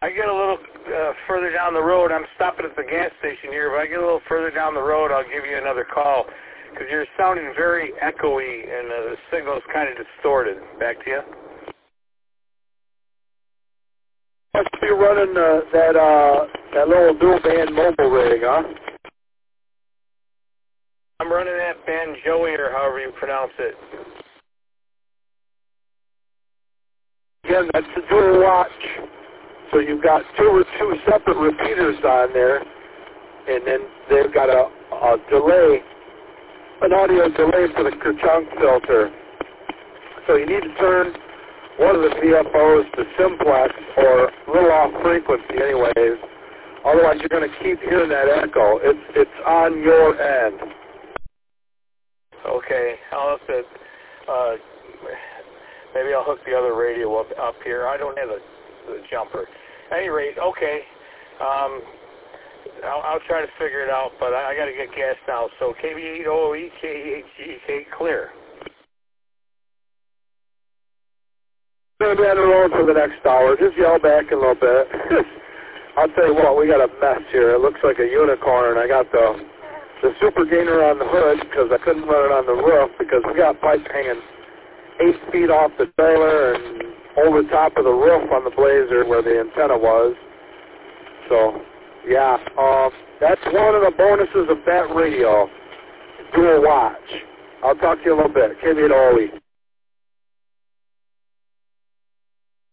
I get a little further down the road. I'm stopping at the gas station here. If I get a little further down the road, I'll give you another call because you're sounding very echoey and the signal's kind of distorted. Back to you. Must be running that little dual band mobile rig, huh? I'm running that Banjoey or however you pronounce it. Again, that's the dual watch. So you've got two separate repeaters on there, and then they've got a delay, an audio delay for the Kerchunk filter. So you need to turn one of the VFOs to simplex or a little off frequency anyways. Otherwise you're going to keep hearing that echo. It's on your end. Okay, I'll have to, maybe I'll hook the other radio up here. I don't have the jumper. At any rate, okay, I'll try to figure it out, but I got to get gas now. So KB8OE, KEHGK, clear. Going to be on the road for the next hour. Just yell back a little bit. I'll tell you what, we got a mess here. It looks like a unicorn. I got the super gainer on the hood because I couldn't run it on the roof because we got pipe hanging 8 feet off the trailer and over top of the roof on the Blazer where the antenna was. So, yeah, that's one of the bonuses of that radio, dual watch. I'll talk to you a little bit. KB8OE.